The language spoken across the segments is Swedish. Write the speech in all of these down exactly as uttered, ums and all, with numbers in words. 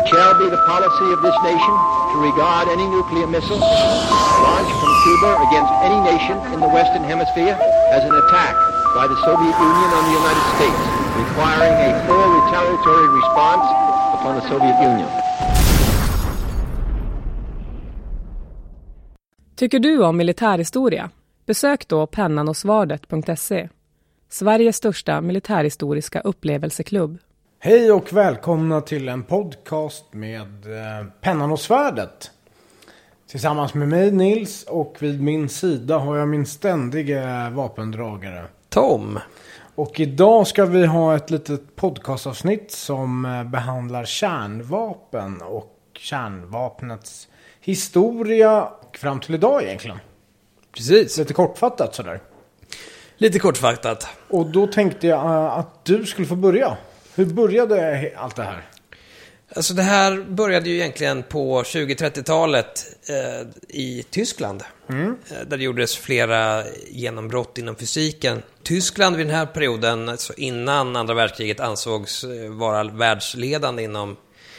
It shall be the policy of this nation to regard any nuclear missile launched from Cuba against any nation in the Western Hemisphere as an attack by the Soviet Union on the United States, requiring a full retaliatory response upon the Soviet Union. Tycker du om militärhistoria? Besök då pennanosvardet punkt se, Sveriges största militärhistoriska upplevelseklubb. Hej och välkomna till en podcast med eh, Pennan och svärdet. Tillsammans med mig Nils, och vid min sida har jag min ständiga vapendragare Tom. Och idag ska vi ha ett litet podcastavsnitt som eh, behandlar kärnvapen och kärnvapnets historia och fram till idag egentligen. Precis. Lite kortfattat sådär. Lite kortfattat. Och då tänkte jag uh, att du skulle få börja. Hur började allt det här? Alltså det här började ju egentligen på tjugo-trettiotalet eh, i Tyskland. Mm. Eh, där det gjordes flera genombrott inom fysiken. Tyskland vid den här perioden, alltså innan andra världskriget, ansågs vara världsledande inom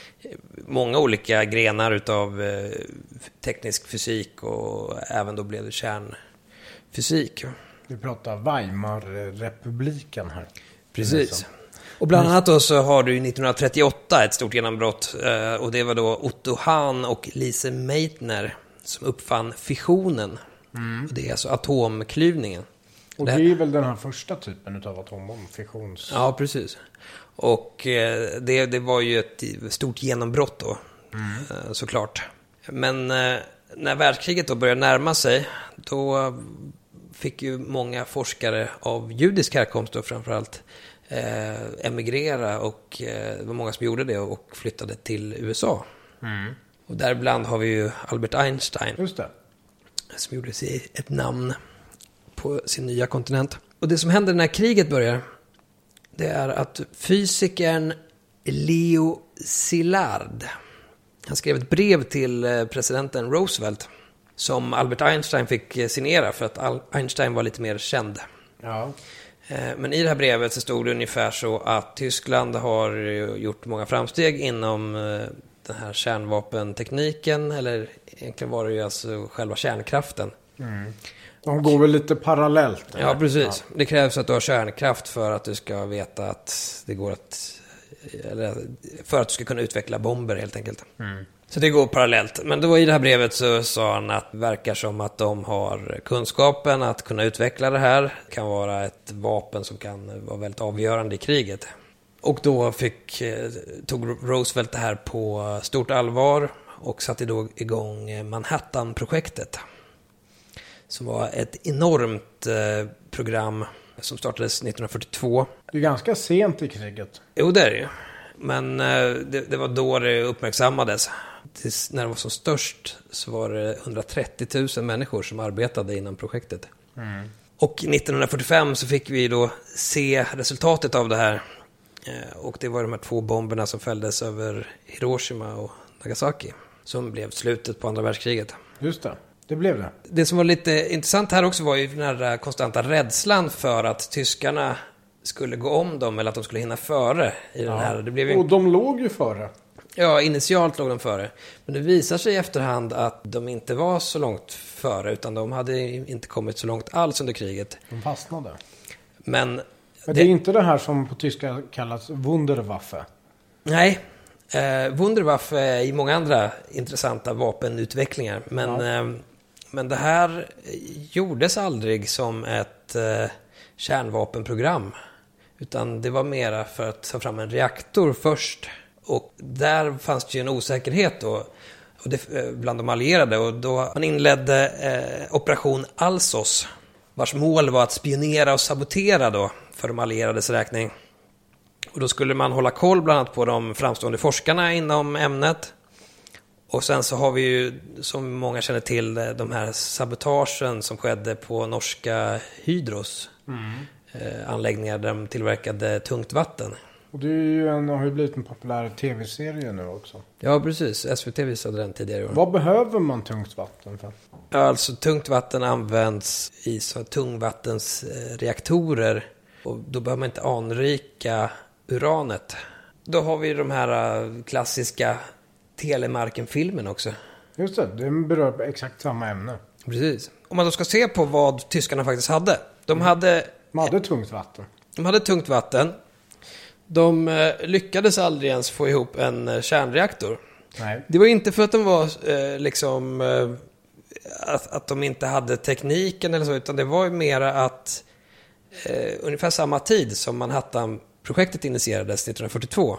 många olika grenar utav eh, teknisk fysik, och även då blev det kärnfysik. Vi pratar Weimarrepubliken här. Precis. Och bland annat då så har du nittonhundratrettioåtta ett stort genombrott, eh, och det var då Otto Hahn och Lise Meitner som uppfann fissionen. Mm. Och det är alltså atomklyvningen. Och det, det är väl den här första typen av atombomb, fissions... Ja, precis. Och eh, det, det var ju ett stort genombrott då, mm. eh, såklart. Men eh, när världskriget då började närma sig, då fick ju många forskare av judisk härkomst då framförallt eh, emigrera, och eh, det var många som gjorde det och flyttade till U S A. Mm. Och däribland har vi ju Albert Einstein. Just det. Som gjorde sig ett namn på sin nya kontinent. Och det som hände när kriget börjar, det är att fysikern Leo Szilard, han skrev ett brev till presidenten Roosevelt som Albert Einstein fick signera, för att Einstein var lite mer känd. Ja. Men i det här brevet så stod det ungefär så att Tyskland har gjort många framsteg inom den här kärnvapentekniken, eller egentligen var det ju alltså själva kärnkraften. Mm. De går väl lite parallellt. Eller? Ja, precis. Ja. Det krävs att du har kärnkraft för att du ska veta att det går att... Eller för att du ska kunna utveckla bomber helt enkelt. Mm. Så det går parallellt. Men då i det här brevet så sa han att det verkar som att de har kunskapen att kunna utveckla det här. Det kan vara ett vapen som kan vara väldigt avgörande i kriget. Och då fick, tog Roosevelt det här på stort allvar och satte då igång Manhattan-projektet. Som var ett enormt eh, program som startades nittonhundrafyrtiotvå. Det är ganska sent i kriget. Jo, det är det ju. Men eh, det, det var då det uppmärksammades. Tills när det var som störst så var det hundratrettio tusen människor som arbetade inom projektet. Mm. Och nittonhundrafyrtiofem så fick vi då se resultatet av det här. Eh, och det var de här två bomberna som fälldes över Hiroshima och Nagasaki, som blev slutet på andra världskriget. Just det. Det blev det. Det som var lite intressant här också var ju den här konstanta rädslan för att tyskarna skulle gå om dem, eller att de skulle hinna före i den ja. här. Det blev ju... Och de låg ju före. Ja, initialt låg de före. Men det visar sig i efterhand att de inte var så långt före, utan de hade inte kommit så långt alls under kriget. De fastnade. Men, Men det... det är inte det här som på tyska kallas Wunderwaffe. Nej. Eh, Wunderwaffe är i många andra intressanta vapenutvecklingar. Men... Ja. Eh, Men det här gjordes aldrig som ett eh, kärnvapenprogram, utan det var mera för att ta fram en reaktor först. Och där fanns det ju en osäkerhet då, och det, eh, bland de allierade. Och då man inledde eh, operation Alsos, vars mål var att spionera och sabotera då för de allierades räkning. Och då skulle man hålla koll bland annat på de framstående forskarna inom ämnet. Och sen så har vi ju, som många känner till, de här sabotagen som skedde på norska Hydros mm. eh, anläggningar där de tillverkade tungt vatten. Och det är ju en, har ju blivit en populär tv-serie nu också. Ja, precis. S V T visade den tidigare. Vad behöver man tungt vatten för? Ja, alltså tungt vatten används i så tungvattensreaktorer. Och då behöver man inte anrika uranet. Då har vi de här klassiska Telemarken-filmen också. Just det, det berör exakt samma ämne. Precis. Om man då ska se på vad tyskarna faktiskt hade. De hade, De hade tungt vatten. de hade tungt vatten. De eh, lyckades aldrig ens få ihop en eh, kärnreaktor. Nej. Det var inte för att de var eh, liksom eh, att, att de inte hade tekniken eller så, utan det var ju mera att eh, ungefär samma tid som Manhattan-projektet initierades nittonhundrafyrtiotvå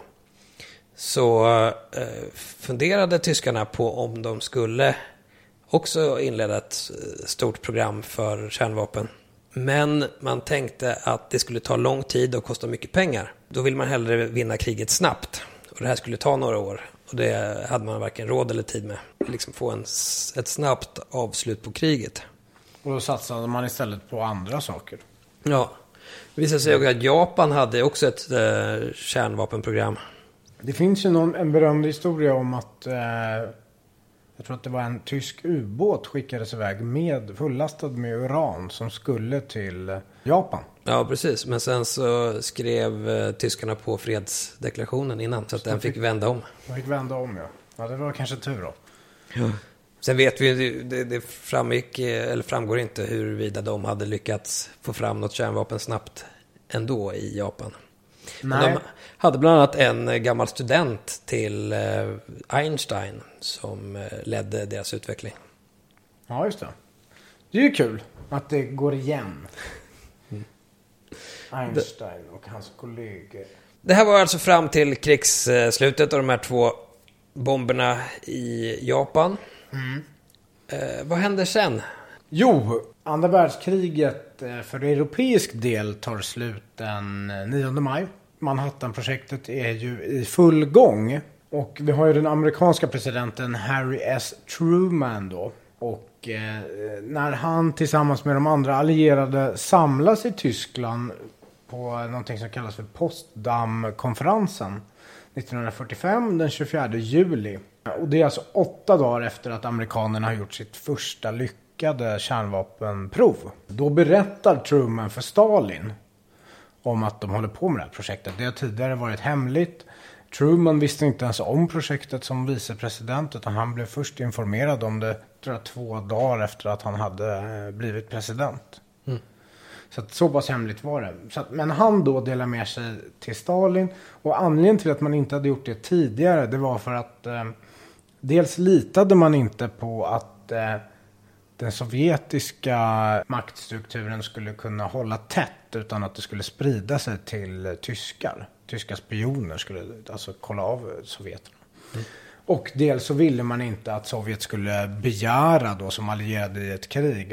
så eh, funderade tyskarna på om de skulle också inleda ett eh, stort program för kärnvapen. Men man tänkte att det skulle ta lång tid och kosta mycket pengar. Då vill man hellre vinna kriget snabbt. Och det här skulle ta några år. Och det hade man varken råd eller tid med. Liksom få en, ett snabbt avslut på kriget. Och då satsade man istället på andra saker. Ja. Det visade sig också att Japan hade också ett eh, kärnvapenprogram. Det finns ju någon, en berömd historia om att eh, jag tror att det var en tysk ubåt skickades iväg med, fullastad med uran som skulle till Japan. Ja, precis. Men sen så skrev eh, tyskarna på fredsdeklarationen innan. Så att den fick vända om. De fick vända om, ja. Ja, det var kanske tur då. Ja. Sen vet vi, det, det framgick, eller framgår inte huruvida de hade lyckats få fram något kärnvapen snabbt ändå i Japan. Nej. De hade bland annat en gammal student till Einstein som ledde deras utveckling. Ja, just det. Det är ju kul att det går igen. Mm. Einstein och hans kollegor. Det här var alltså fram till krigsslutet av de här två bomberna i Japan. Mm. Eh, vad hände sen? Jo, andra världskriget för europeisk del tar slut den nionde maj. Manhattan-projektet är ju i full gång. Och vi har ju den amerikanska presidenten Harry S. Truman då. Och eh, när han tillsammans med de andra allierade samlas i Tyskland på någonting som kallas för Potsdam-konferensen nittonhundrafyrtiofem den tjugofjärde juli. Och det är alltså åtta dagar efter att amerikanerna har gjort sitt första lyckade kärnvapenprov. Då berättar Truman för Stalin om att de håller på med det här projektet. Det har tidigare varit hemligt. Truman visste inte ens om projektet som vicepresident, utan han blev först informerad om det tror jag, två dagar efter att han hade blivit president. Mm. Så att så pass hemligt var det. Så att, men han då delar med sig till Stalin. Och anledningen till att man inte hade gjort det tidigare, det var för att eh, dels litade man inte på att eh, den sovjetiska maktstrukturen skulle kunna hålla tätt, utan att det skulle sprida sig till tyskar. Tyska spioner skulle alltså kolla av sovjeterna. Mm. Och dels så ville man inte att Sovjet skulle begära då som allierade i ett krig.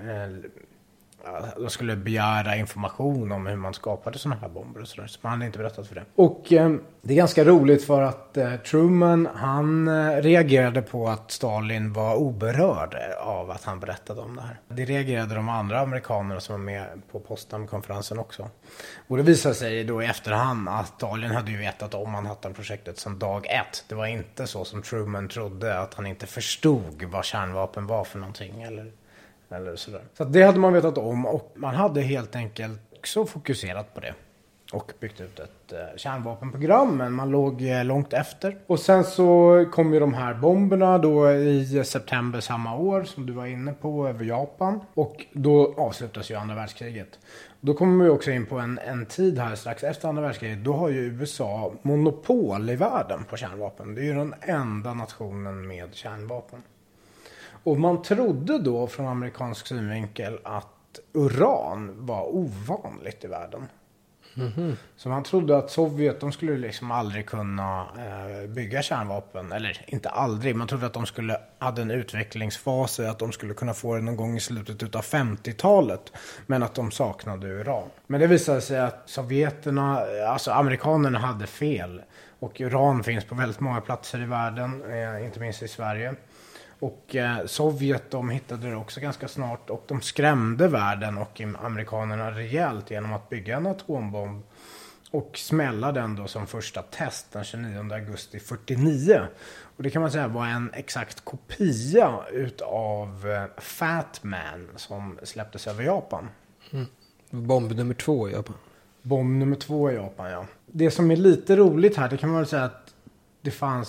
De skulle begära information om hur man skapade sådana här bomber och sådär. Så man hade inte berättat för det. Och eh, det är ganska roligt för att eh, Truman, han eh, reagerade på att Stalin var oberörd av att han berättade om det här. Det reagerade de andra amerikanerna som var med på Potsdam-konferensen också. Och det visade sig då i efterhand att Stalin hade ju vetat om Manhattan-projektet sedan dag ett. Det var inte så som Truman trodde, att han inte förstod vad kärnvapen var för någonting eller... Eller sådär. Så det hade man vetat om, och man hade helt enkelt också fokuserat på det och byggt ut ett eh, kärnvapenprogram, men man låg eh, långt efter. Och sen så kom ju de här bomberna då i september samma år som du var inne på över Japan, och då avslutas ju andra världskriget. Då kommer vi också in på en, en tid här strax efter andra världskriget. Då har ju U S A monopol i världen på kärnvapen. Det är ju den enda nationen med kärnvapen. Och man trodde då från amerikansk synvinkel att uran var ovanligt i världen. Mm-hmm. Så man trodde att Sovjet, de skulle liksom aldrig kunna eh, bygga kärnvapen. Eller inte aldrig, man trodde att de skulle hade en utvecklingsfas, att de skulle kunna få det någon gång i slutet av femtiotalet. Men att de saknade uran. Men det visade sig att sovjeterna, alltså amerikanerna hade fel. Och uran finns på väldigt många platser i världen, eh, inte minst i Sverige. Och eh, Sovjet, de hittade det också ganska snart, och de skrämde världen och amerikanerna rejält genom att bygga en atombomb och smälla den då som första test den tjugonionde augusti fyrtionio. Och det kan man säga var en exakt kopia utav eh, Fat Man som släpptes över Japan. Mm. Bomb nummer två i Japan. Bomb nummer två i Japan, ja. Det som är lite roligt här, det kan man väl säga att det fanns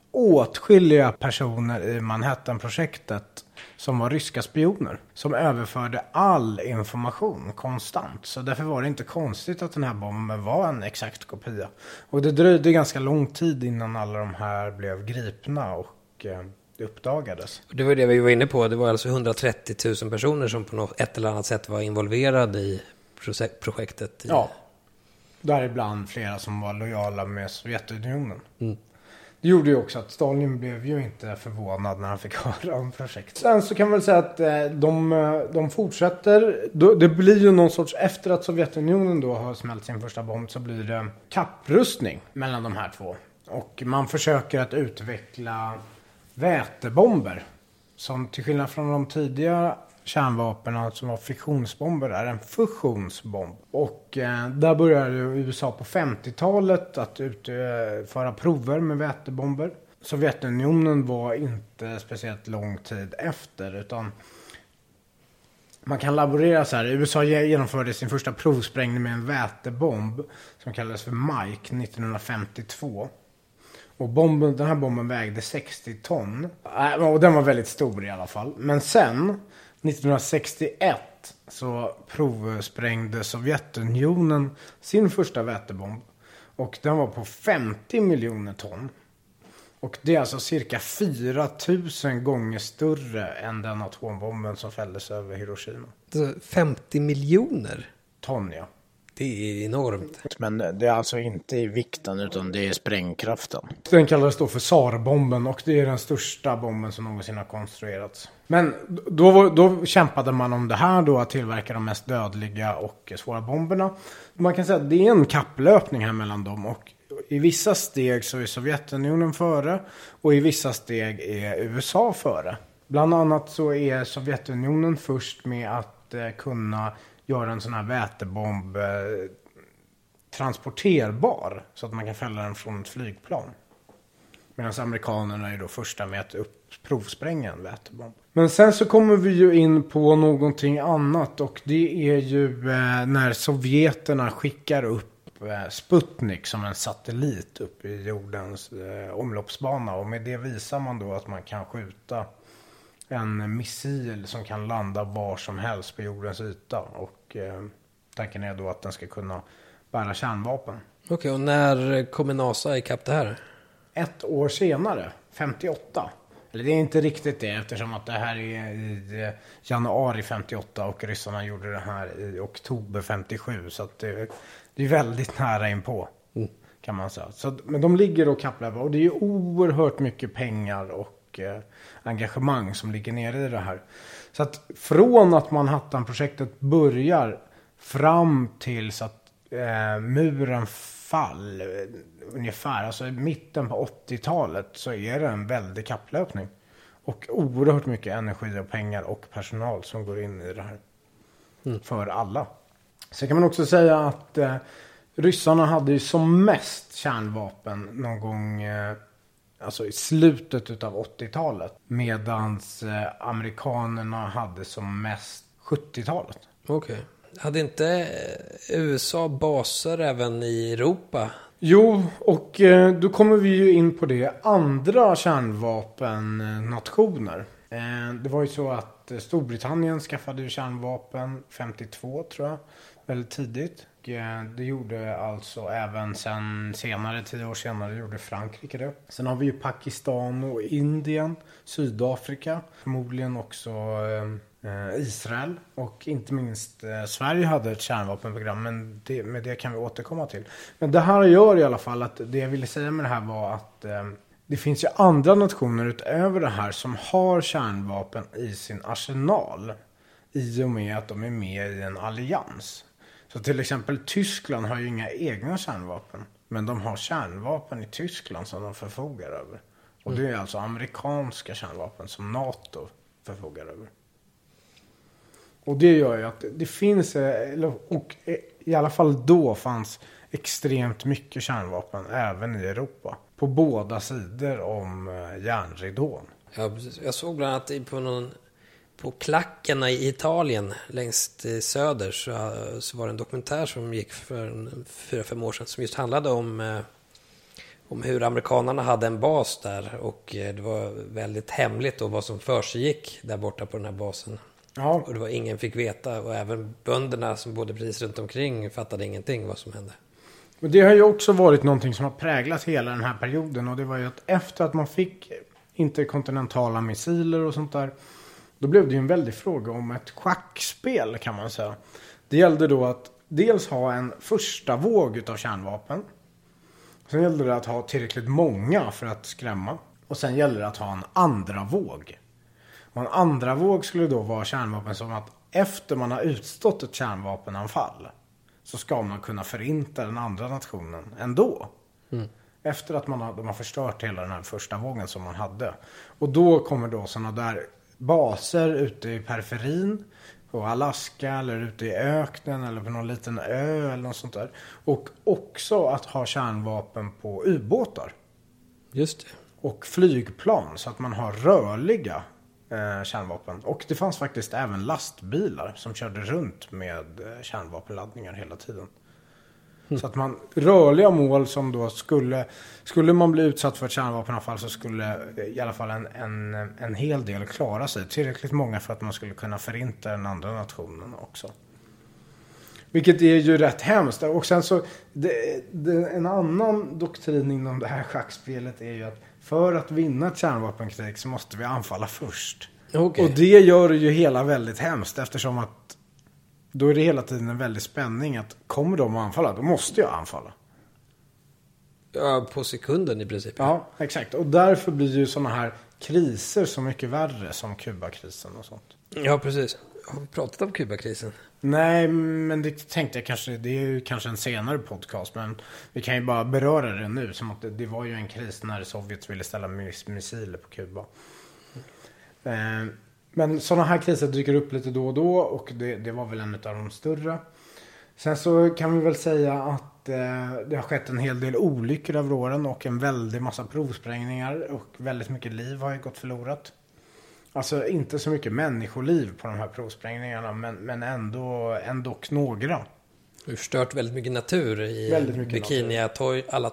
åtskilliga personer i Manhattan-projektet som var ryska spioner. Som överförde all information konstant. Så därför var det inte konstigt att den här bomben var en exakt kopia. Och det dröjde ganska lång tid innan alla de här blev gripna och eh, uppdagades. Det var det vi var inne på. Det var alltså hundratrettio tusen personer som på något ett eller annat sätt var involverade i projektet. I... Ja, däribland flera som var lojala med Sovjetunionen. Mm. Det gjorde ju också att Stalin blev ju inte förvånad när han fick höra om projektet. Sen så kan man väl säga att de, de fortsätter. Det blir ju någon sorts, efter att Sovjetunionen då har smält sin första bomb, så blir det kapprustning mellan de här två. Och man försöker att utveckla vätebomber som till skillnad från de tidiga kärnvapen som var fissionsbomber är en fusionsbomb. Och eh, där började U S A på femtiotalet att utföra prover med vätebomber. Sovjetunionen var inte speciellt lång tid efter, utan man kan laborera så här. U S A genomförde sin första provsprängning med en vätebomb som kallades för Mike nittonhundrafemtiotvå. Och bomben, den här bomben vägde sextio ton. Och den var väldigt stor i alla fall. Men sen nittonhundrasextioett så provsprängde Sovjetunionen sin första vätebomb. Och den var på femtio miljoner ton. Och det är alltså cirka fyra tusen gånger större än den atombomben som fälldes över Hiroshima. femtio miljoner? Ton, ja. Det är enormt. Men det är alltså inte i vikten utan det är sprängkraften. Den kallades då för Tsarbomben och det är den största bomben som någonsin har konstruerats. Men då, då kämpade man om det här då, att tillverka de mest dödliga och svåra bomberna. Man kan säga att det är en kapplöpning här mellan dem, och i vissa steg så är Sovjetunionen före och i vissa steg är U S A före. Bland annat så är Sovjetunionen först med att eh, kunna göra en sån här vätebomb eh, transporterbar så att man kan fälla den från ett flygplan. Medan amerikanerna är då första med att upp, provspränga en vätebomb. Men sen så kommer vi ju in på någonting annat, och det är ju eh, när sovjeterna skickar upp eh, Sputnik som en satellit upp i jordens eh, omloppsbana, och med det visar man då att man kan skjuta en missil som kan landa var som helst på jordens yta, och eh, tanken är då att den ska kunna bära kärnvapen. Okej, okay, och när kommer NASA ikapp det här? Ett år senare, femtioåtta. Eller det är inte riktigt det, eftersom att det här är i januari femtioåtta och ryssarna gjorde det här i oktober femtiosju. Så att det, det är väldigt nära inpå, mm. kan man säga. Så, men de ligger och kapplövar, och det är ju oerhört mycket pengar och eh, engagemang som ligger nere i det här. Så att från att Manhattan-projektet börjar fram tills att eh, muren fall ungefär, alltså i mitten på åttiotalet, så är det en väldig kapplöpning. Och oerhört mycket energi och pengar och personal som går in i det här. Mm. För alla. Så kan man också säga att eh, ryssarna hade ju som mest kärnvapen någon gång eh, alltså i slutet av åttiotalet. Medans eh, amerikanerna hade som mest sjuttiotalet. Okej. Okay. Hade inte U S A baser även i Europa? Jo, och eh, då kommer vi ju in på det. Andra kärnvapennationer. Eh, det var ju så att Storbritannien skaffade ju kärnvapen femtiotvå, tror jag. Väldigt tidigt. Och, eh, det gjorde alltså även sen senare, tio år senare, gjorde Frankrike det. Sen har vi ju Pakistan och Indien, Sydafrika. Förmodligen också eh, Israel, och inte minst eh, Sverige hade ett kärnvapenprogram, men det, med det kan vi återkomma till. Men det här gör i alla fall att det jag ville säga med det här var att eh, det finns ju andra nationer utöver det här som har kärnvapen i sin arsenal i och med att de är med i en allians. Så till exempel Tyskland har ju inga egna kärnvapen, men de har kärnvapen i Tyskland som de förfogar över. Och det är alltså amerikanska kärnvapen som NATO förfogar över. Och det gör ju att det finns, och i alla fall då fanns extremt mycket kärnvapen även i Europa. På båda sidor om järnridån. Ja, precis. Jag såg bland annat på, någon, på klackarna i Italien längst i söder så, så var det en dokumentär som gick för fyra, fem år sedan som just handlade om om hur amerikanerna hade en bas där och det var väldigt hemligt då vad som försiggick där borta på den här basen. Ja. Och det var ingen fick veta och även bönderna som bodde precis runt omkring fattade ingenting vad som hände. Men det har ju också varit någonting som har präglat hela den här perioden, och det var ju att efter att man fick interkontinentala missiler och sånt där, då blev det ju en väldig fråga om ett schackspel, kan man säga. Det gällde då att dels ha en första våg av kärnvapen. Sen gällde det att ha tillräckligt många för att skrämma. Och sen gällde det att ha en andra våg. Och en andra våg skulle då vara kärnvapen som att efter man har utstått ett kärnvapenanfall så ska man kunna förinta den andra nationen ändå. Mm. Efter att man har, de har förstört hela den här första vågen som man hade. Och då kommer då sådana där baser ute i periferin, på Alaska eller ute i öknen eller på någon liten ö eller något sånt där. Och också att ha kärnvapen på ubåtar. Just det. Och flygplan, så att man har rörliga eh, kärnvapen. Och det fanns faktiskt även lastbilar som körde runt med eh, kärnvapenladdningar hela tiden. Mm. Så att man, rörliga mål som då skulle, skulle man bli utsatt för ett kärnvapenanfall så skulle i alla fall en, en, en hel del klara sig. Tillräckligt många för att man skulle kunna förinta den andra nationen också. Vilket är ju rätt hemskt. Och sen så, det, det, en annan doktrin inom det här schackspelet är ju att för att vinna ett kärnvapenkrig så måste vi anfalla först. Okay. Och det gör ju hela väldigt hemskt, eftersom att då är det hela tiden en väldig spänning att kommer de att anfalla, då måste jag anfalla. Ja, på sekunden i princip. Ja, exakt. Och därför blir ju sådana här kriser så mycket värre, som Kubakrisen och sånt. Ja, precis. Har vi pratat om Kubakrisen? Nej, men det tänkte jag kanske, det är ju kanske en senare podcast, men vi kan ju bara beröra det nu, som att det, det var ju en kris när Sovjet ville ställa miss- missiler på Kuba. Mm. Eh, Men sådana här kriser dyker upp lite då och då, och det, det var väl en av de större. Sen så kan vi väl säga att eh, det har skett en hel del olyckor över åren och en väldig massa provsprängningar, och väldigt mycket liv har ju gått förlorat. Alltså inte så mycket människoliv på de här provsprängningarna, men, men ändå, ändå några. Du har förstört väldigt mycket natur i väldigt mycket Bikini-atoll, alla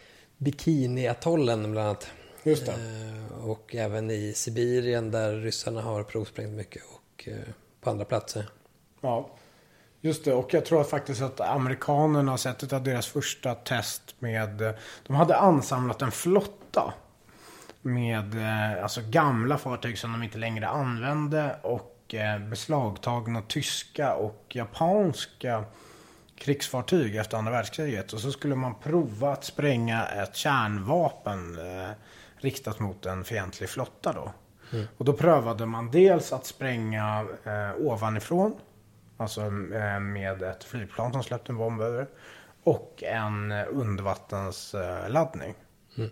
Bikini-atollen bland annat. Just det. Eh, och även i Sibirien där ryssarna har provsprängt mycket, och eh, på andra platser. Ja, just det. Och jag tror faktiskt att amerikanerna har sett ett av deras första test med, de hade ansamlat en flotta med eh, alltså gamla fartyg som de inte längre använde, och eh, beslagtagna tyska och japanska krigsfartyg efter andra världskriget. Och så skulle man prova att spränga ett kärnvapen eh, riktat mot en fientlig flotta då. Mm. Och då prövade man dels att spränga eh, ovanifrån, alltså eh, med ett flygplan som släppte en bomb över, och en eh, undervattensladdning. Mm.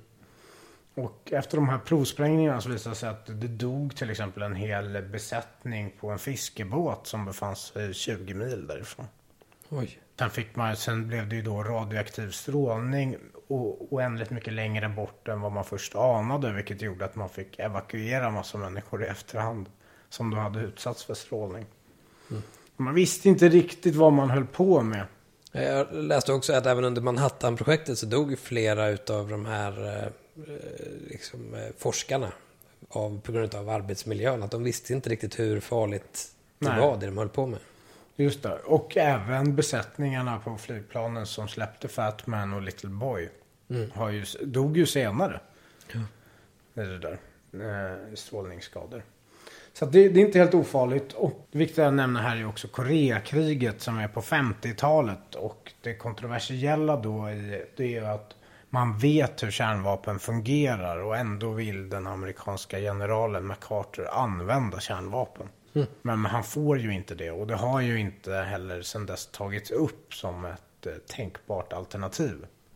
Och efter de här provsprängningarna så visade det sig att det dog till exempel en hel besättning på en fiskebåt som befann sig tjugo mil därifrån. Oj. Sen, fick man, sen blev det ju då radioaktiv strålning och oändligt mycket längre bort än vad man först anade, vilket gjorde att man fick evakuera massa människor i efterhand som då hade utsatts för strålning. Mm. Man visste inte riktigt vad man höll på med. Jag läste också att även under Manhattan-projektet så dog flera utav de här eh, liksom, eh, forskarna av, på grund av arbetsmiljön. Att de visste inte riktigt hur farligt det Nej. var det de höll på med. Just det, och även besättningarna på flygplanen som släppte Fat Man och Little Boy mm. har ju, dog ju senare. Ja. Det är det där, eh, strålningsskador. Så det, det är inte helt ofarligt. Och det viktiga att nämna här är också Koreakriget som är på femtiotalet. Och det kontroversiella då i, det är att man vet hur kärnvapen fungerar, och ändå vill den amerikanska generalen MacArthur använda kärnvapen. Mm. Men han får ju inte det, och det har ju inte heller sedan dess tagits upp som ett eh, tänkbart alternativ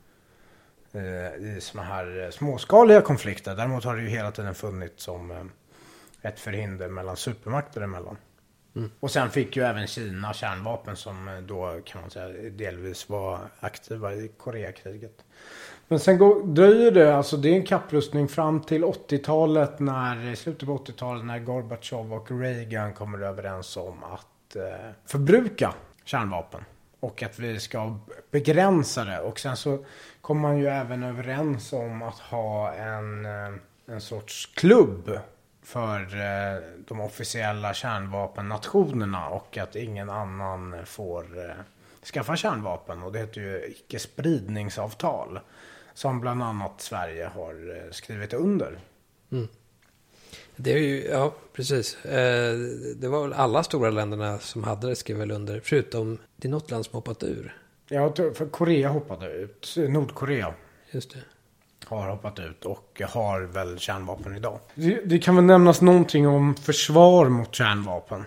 eh, i såna här eh, småskaliga konflikter. Däremot har det ju hela tiden funnits som eh, ett förhinder mellan supermakter emellan. Mm. Och sen fick ju även Kina kärnvapen som eh, då kan man säga delvis var aktiva i Koreakriget. Men sen går, dröjer det, alltså det är en kapprustning fram till åttiotalet, när, slutet på åttiotalet, när Gorbachev och Reagan kommer överens om att eh, förbruka kärnvapen. och att vi ska begränsa det. Och sen så kommer man ju även överens om att ha en, en sorts klubb för de officiella kärnvapennationerna och att ingen annan får skaffa kärnvapen. Och det heter ju icke-spridningsavtal som bland annat Sverige har skrivit under. Mm. Det är ju, ja precis. Det var väl alla stora länderna som hade det skrev väl under, förutom det är något land som hoppat ur. Ja, för Korea hoppade ut. Nordkorea. Just det. Har hoppat ut och har väl kärnvapen idag. Det, det kan väl nämnas någonting om försvar mot kärnvapen.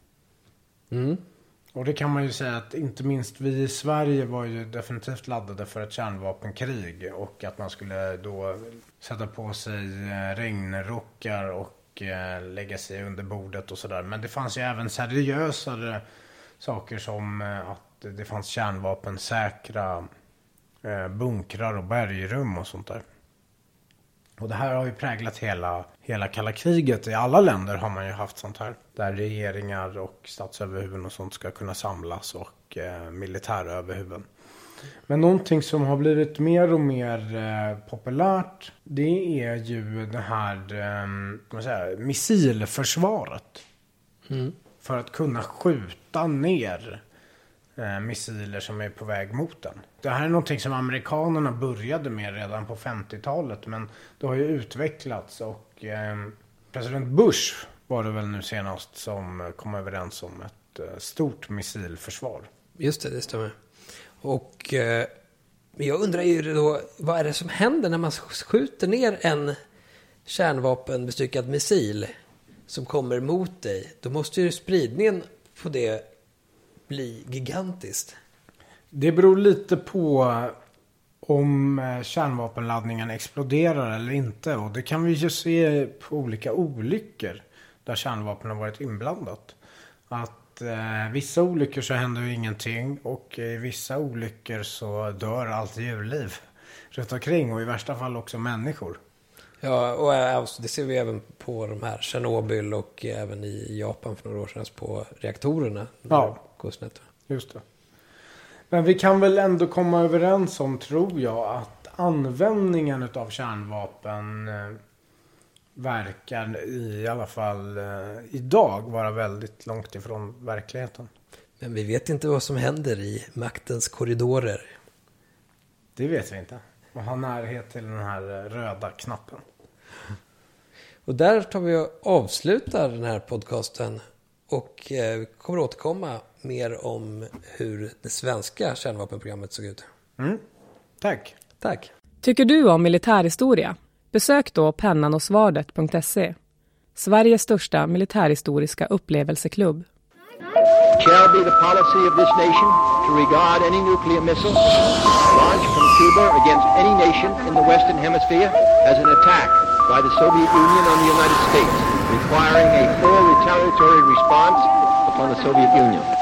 Mm. Och det kan man ju säga att inte minst vi i Sverige var ju definitivt laddade för ett kärnvapenkrig. Och att man skulle då sätta på sig regnrockar och lägga sig under bordet och sådär. Men det fanns ju även seriösare saker som att det fanns kärnvapensäkra bunkrar och bergrum och sånt där. Och det här har ju präglat hela, hela kalla kriget. I alla länder har man ju haft sånt här. Där regeringar och statsöverhuvuden och sånt ska kunna samlas och eh, militäröverhuvuden. Men någonting som har blivit mer och mer eh, populärt. Det är ju det här eh, kan man säga, missilförsvaret. Mm. För att kunna skjuta ner eh, missiler som är på väg mot den. Det här är någonting som amerikanerna började med redan på femtiotalet. Men det har ju utvecklats och eh, president Bush var det väl nu senast som kom överens om ett eh, stort missilförsvar. Just det, det stämmer. Och eh, jag undrar ju då, vad är det som händer när man skjuter ner en kärnvapenbestyckad missil som kommer mot dig? Då måste ju spridningen på det bli gigantiskt. Det beror lite på om kärnvapenladdningen exploderar eller inte. Och det kan vi ju se på olika olyckor där kärnvapen har varit inblandat. Att eh, vissa olyckor så händer ju ingenting och i vissa olyckor så dör allt djurliv runt omkring och i värsta fall också människor. Ja, och alltså, det ser vi även på de här Tjernobyl och även i Japan för några år sedan på reaktorerna. Ja, Kostnät. just det. Men vi kan väl ändå komma överens om, tror jag, att användningen av kärnvapen eh, verkar i alla fall eh, idag vara väldigt långt ifrån verkligheten. Men vi vet inte vad som händer i maktens korridorer. Det vet vi inte. Och ha närhet till den här röda knappen. Och där tar vi och avslutar den här podcasten och eh, kommer återkomma mer om hur det svenska kärnvapenprogrammet såg ut. Mm. Tack. Tack. Tycker du om militärhistoria? Besök då pennanosvardet punkt se. Sveriges största militärhistoriska upplevelseklubb. Shall be the policy of this nation to regard any nuclear missile launched from Cuba against any nation in the Western Hemisphere as an attack by the Soviet Union on the United States, requiring a full retaliatory response upon the Soviet Union.